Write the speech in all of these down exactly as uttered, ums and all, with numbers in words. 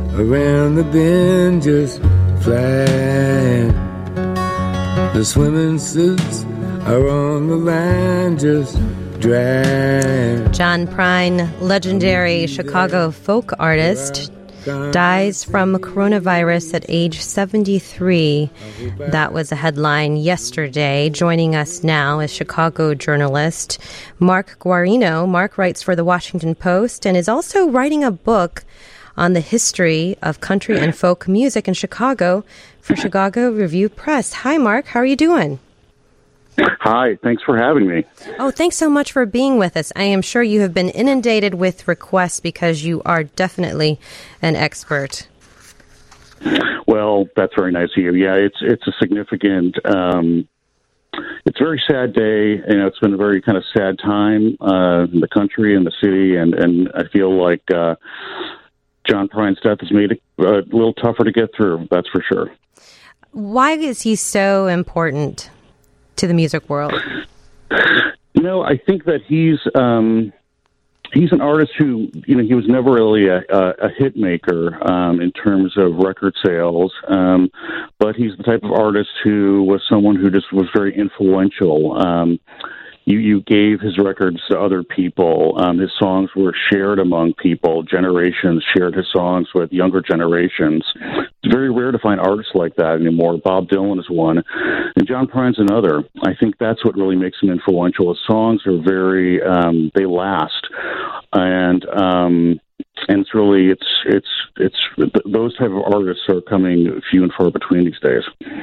around the bend just flying. The swimming suits are on the line just drying. John Prine, legendary Chicago folk artist, dies from coronavirus at age seventy-three. That was a headline yesterday. Joining us now is Chicago journalist Mark Guarino. Mark writes for the Washington Post and is also writing a book on the history of country and folk music in Chicago for Chicago Review Press. Hi, Mark. How are you doing? Hi, thanks for having me. Oh, thanks so much for being with us. I am sure you have been inundated with requests because you are definitely an expert. Well, that's very nice of you. Yeah, it's it's a significant, um, it's a very sad day. You know, it's been a very kind of sad time uh, in the country and the city, and, and I feel like uh, John Prine's death has made it a little tougher to get through, that's for sure. Why is he so important to the music world? You know, I think that he's um, he's an artist who, you know, he was never really a, a, a hit maker um, in terms of record sales, um, but he's the type of artist who was someone who just was very influential. Um, You, you gave his records to other people. Um, his songs were shared among people. Generations shared his songs with younger generations. It's very rare to find artists like that anymore. Bob Dylan is one, and John Prine's another. I think that's what really makes him influential. His songs are very, um, they last. And, um, and it's really, it's, it's, it's, those type of artists are coming few and far between these days.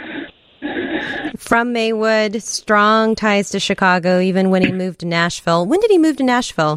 From Maywood, strong ties to Chicago, even when he moved to Nashville. When did he move to Nashville?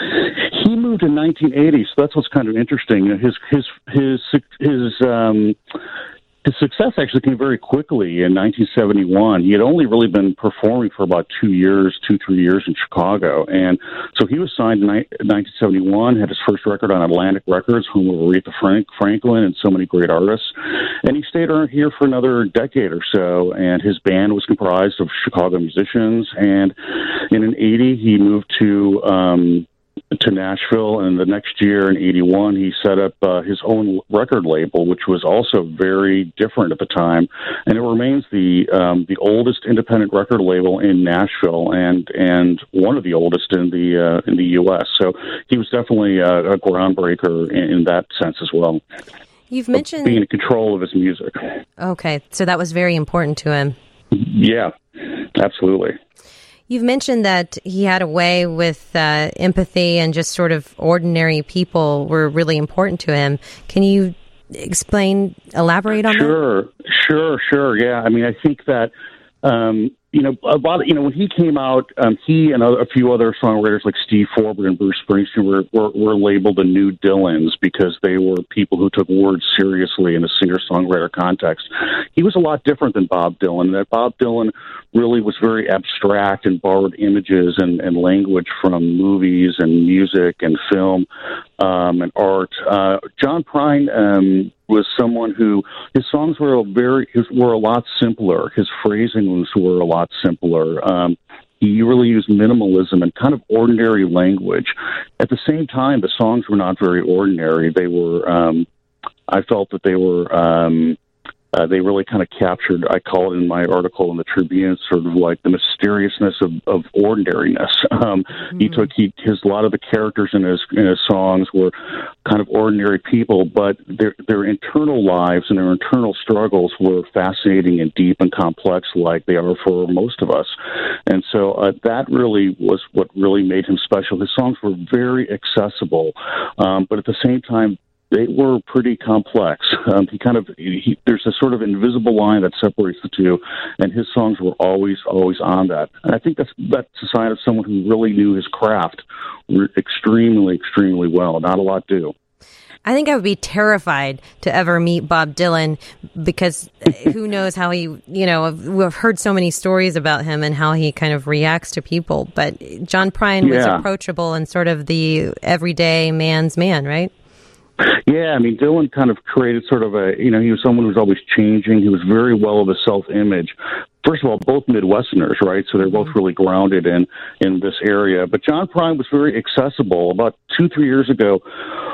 He moved in nineteen eighty, so that's what's kind of interesting. His his his his um, his success actually came very quickly in nineteen seventy-one. He had only really been performing for about two years, two three years in Chicago, and so he was signed in nineteen seventy-one. Had his first record on Atlantic Records, home of Aretha Frank, Franklin, and so many great artists. And he stayed around here for another decade or so, and his band was comprised of Chicago musicians. And in an eighty, he moved to um, to Nashville, and the next year in eighty-one, he set up uh, his own record label, which was also very different at the time, and it remains the um, the oldest independent record label in Nashville, and and one of the oldest in the uh, in the U S. So he was definitely a, a groundbreaker in, in that sense as well. You've mentioned being in control of his music. Okay, so that was very important to him. Yeah, absolutely. You've mentioned that he had a way with uh, empathy, and just sort of ordinary people were really important to him. Can you explain, elaborate on sure, that? Sure, sure, sure. Yeah, I mean, I think that, um, you know, a lot of, you know, when he came out, um, he and other, a few other songwriters like Steve Forbert and Bruce Springsteen were, were, were labeled the new Dylans because they were people who took words seriously in a singer-songwriter context. He was a lot different than Bob Dylan. That Bob Dylan really was very abstract and borrowed images and, and language from movies and music and film um, and art. Uh, John Prine um, was someone who his songs were a very his, were a lot simpler. His phrasings were a lot simpler. Um, he really used minimalism and kind of ordinary language. At the same time, the songs were not very ordinary. They were. Um, I felt that they were. Um, Uh, they really kind of captured, I call it in my article in the Tribune, sort of like the mysteriousness of, of ordinariness. Um, mm-hmm. He took he, his a lot of the characters in his in his songs were kind of ordinary people, but their their internal lives and their internal struggles were fascinating and deep and complex, like they are for most of us. And so uh, that really was what really made him special. His songs were very accessible, um, but at the same time, they were pretty complex. Um, he kind of he, there's a sort of invisible line that separates the two, and his songs were always, always on that. And I think that's that's a sign of someone who really knew his craft extremely, extremely well. Not a lot do. I think I would be terrified to ever meet Bob Dylan, because who knows how he, you know, we've heard so many stories about him and how he kind of reacts to people. But John Prine yeah. was approachable and sort of the everyday man's man, right? Yeah, I mean, Dylan kind of created sort of a, you know, he was someone who was always changing. He was very well of a self-image. First of all, both Midwesterners, right? So they're both really grounded in, in this area. But John Prine was very accessible. About two, three years ago,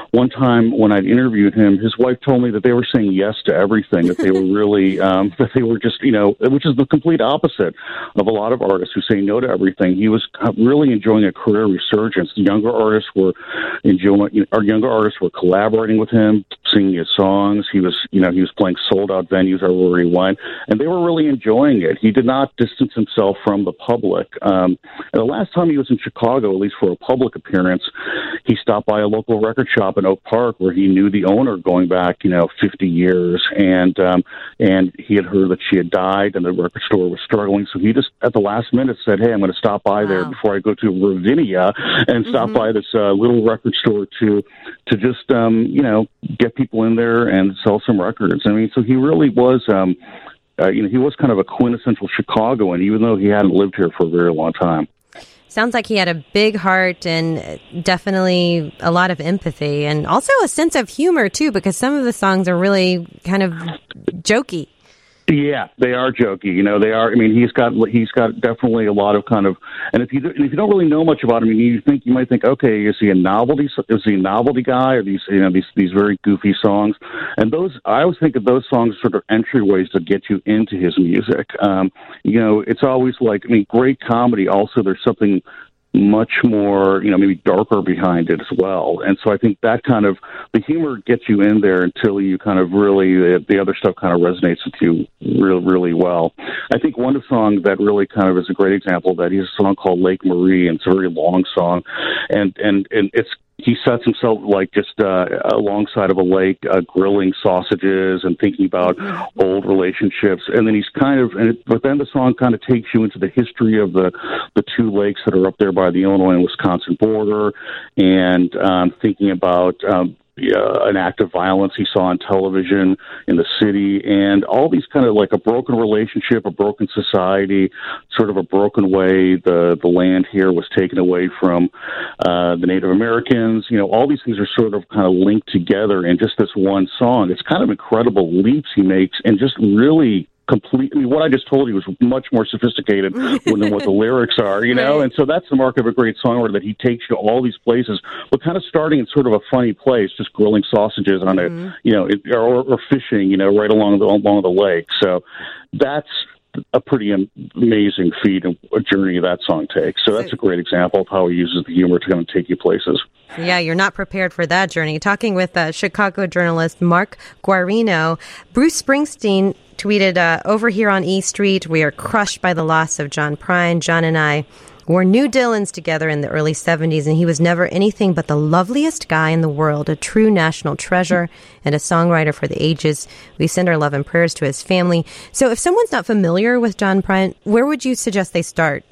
one time when I'd interviewed him, his wife told me that they were saying yes to everything, that they were really, um, that they were just, you know, which is the complete opposite of a lot of artists who say no to everything. He was really enjoying a career resurgence. The younger artists were enjoying, our younger artists were collaborating with him, singing his songs. He was, you know, he was playing sold out venues everywhere he went, and they were really enjoying it. He did not distance himself from the public. Um, and the last time he was in Chicago, at least for a public appearance, he stopped by a local record shop in Oak Park where he knew the owner going back, you know, fifty years, and um, and he had heard that she had died, and the record store was struggling. So he just, at the last minute, said, "Hey, I'm going to stop by wow. there before I go to Ravinia and stop mm-hmm. by this uh, little record store to to just, um, you know, get people in there and sell some records." I mean, so he really was. Um, Uh, you know, he was kind of a quintessential Chicagoan, even though he hadn't lived here for a very long time. Sounds like he had a big heart and definitely a lot of empathy and also a sense of humor, too, because some of the songs are really kind of jokey. Yeah, they are jokey. You know, they are. I mean, he's got he's got definitely a lot of kind of. And if you and if you don't really know much about him, you think you might think, okay, is he a novelty? Is he a novelty guy? Or these you know these these very goofy songs? And those I always think of those songs as sort of entryways to get you into his music. Um, you know, it's always like I mean, great comedy. Also, there's something much more, you know, maybe darker behind it as well. And so I think that kind of, the humor gets you in there until you kind of really, the, the other stuff kind of resonates with you real, really well. I think one song that really kind of is a great example of that, he has a song called Lake Marie, and it's a very long song. And, and, and it's, he sets himself like just uh, alongside of a lake, uh, grilling sausages and thinking about old relationships. And then he's kind of, and it, but then the song kind of takes you into the history of the the two lakes that are up there by the Illinois and Wisconsin border, and um, thinking about um, Uh, an act of violence he saw on television in the city, and all these kind of like a broken relationship, a broken society, sort of a broken way the the land here was taken away from uh, the Native Americans. You know, all these things are sort of kind of linked together in just this one song. It's kind of incredible leaps he makes, and just really complete. I mean, what I just told you was much more sophisticated than what the lyrics are, you know? Right. And so that's the mark of a great songwriter, that he takes you to all these places, but kind of starting in sort of a funny place, just grilling sausages on mm-hmm. a, you know, it, or, or fishing, you know, right along the, along the lake. So that's a pretty amazing feat and a journey that song takes. So that's a great example of how he uses the humor to kind of take you places. Yeah, you're not prepared for that journey. Talking with uh, Chicago journalist Mark Guarino, Bruce Springsteen tweeted, uh, over here on E Street, we are crushed by the loss of John Prine. John and I were New Dillons together in the early seventies, and he was never anything but the loveliest guy in the world, a true national treasure and a songwriter for the ages. We send our love and prayers to his family. So if someone's not familiar with John Prine, where would you suggest they start?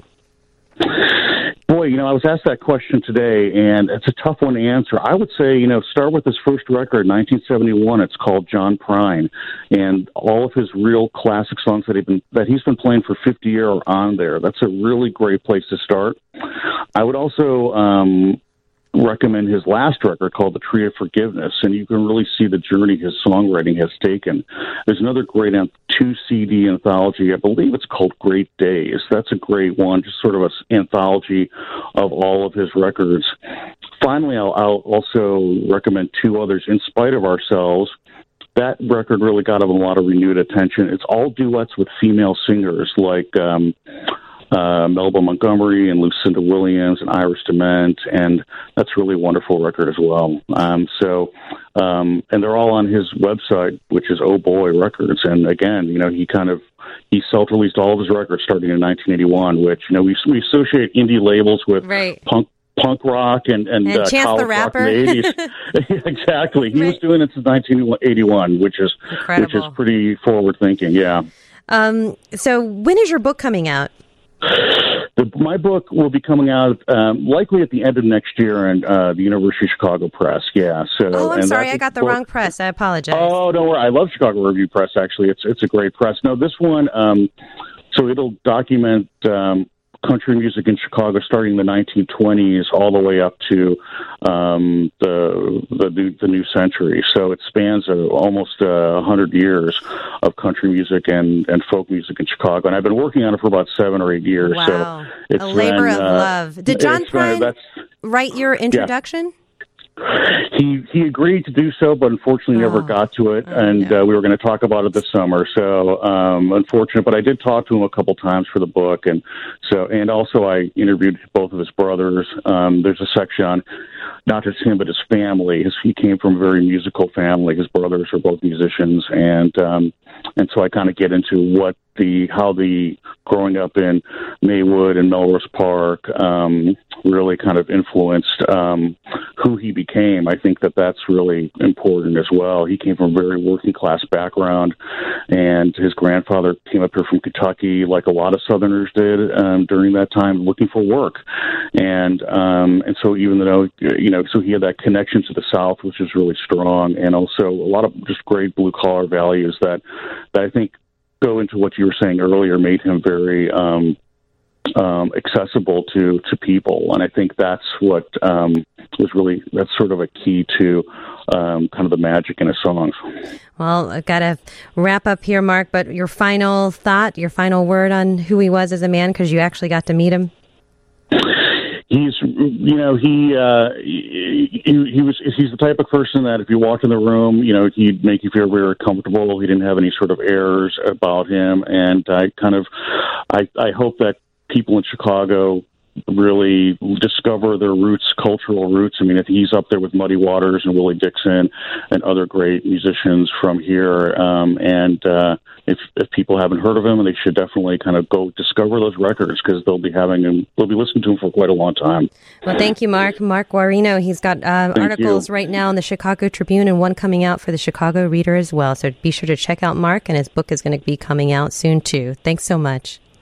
Boy, you know, I was asked that question today, and it's a tough one to answer. I would say, you know, start with his first record, nineteen seventy-one. It's called John Prine, and all of his real classic songs that, he's been, that he's been playing for fifty years are on there. That's a really great place to start. I would also um, recommend his last record called The Tree of Forgiveness, and you can really see the journey his songwriting has taken. There's another great two C D anthology, I believe it's called Great Days. That's a great one, just sort of an anthology of all of his records. Finally, I'll, I'll also recommend two others, In Spite of Ourselves. That record really got him a lot of renewed attention. It's all duets with female singers like um, uh, Melba Montgomery and Lucinda Williams and Iris DeMent, and that's a really wonderful record as well. Um, so, um, and they're all on his website, which is Oh Boy Records. And again, you know, he kind of he self-released all of his records starting in nineteen eighty-one, which, you know, we, we associate indie labels with right. punk. punk rock and, and, and uh, Chance college the Rapper. rock in the eighties. Exactly. He right. was doing it since nineteen eighty-one, which is Incredible. which is pretty forward thinking. Yeah. Um, so when is your book coming out? The, my book will be coming out um, likely at the end of next year in uh, the University of Chicago Press. Yeah. So. Oh, I'm and sorry, I got the book. wrong press. I apologize. Oh, don't worry. I love Chicago Review Press. Actually, it's it's a great press. No, this one. Um, so it'll document Um, country music in Chicago starting in the nineteen twenties all the way up to um, the the new, the new century. So it spans uh, almost a uh, hundred years of country music and, and folk music in Chicago. And I've been working on it for about seven or eight years. Wow. So it's a labor been, of uh, love. Did John Prine been, write your introduction? He he agreed to do so, but unfortunately never Oh. got to it, Oh, and no. uh, we were going to talk about it this summer. So um, unfortunate, but I did talk to him a couple times for the book, and so and also I interviewed both of his brothers. Um, there's a section on not just him but his family. His, he came from a very musical family. His brothers are both musicians, and um, and so I kind of get into what the how the growing up in Maywood and Melrose Park um, really kind of influenced um, who he became. I think that that's really important as well. He came from a very working class background, and his grandfather came up here from Kentucky, like a lot of Southerners did um, during that time, looking for work. And um, and so even though you know, so he had that connection to the South, which is really strong, and also a lot of just great blue collar values that that I think go into what you were saying earlier, made him very um, um, accessible to, to people. And I think that's what um, was really, that's sort of a key to um, kind of the magic in his songs. Well, I've got to wrap up here, Mark, but your final thought, your final word on who he was as a man, because you actually got to meet him. He's, you know, he, uh, he he was he's the type of person that if you walked in the room, you know, he'd make you feel very comfortable. He didn't have any sort of airs about him, and I kind of, I I hope that people in Chicago really discover their roots, cultural roots. I mean, if he's up there with Muddy Waters and Willie Dixon and other great musicians from here, um, and uh, if if people haven't heard of him, they should definitely kind of go discover those records, because they'll be having him, they'll be listening to him for quite a long time. Well, thank you, Mark. Mark Guarino. He's got uh, articles you. right now in the Chicago Tribune and one coming out for the Chicago Reader as well. So be sure to check out Mark, and his book is going to be coming out soon too. Thanks so much.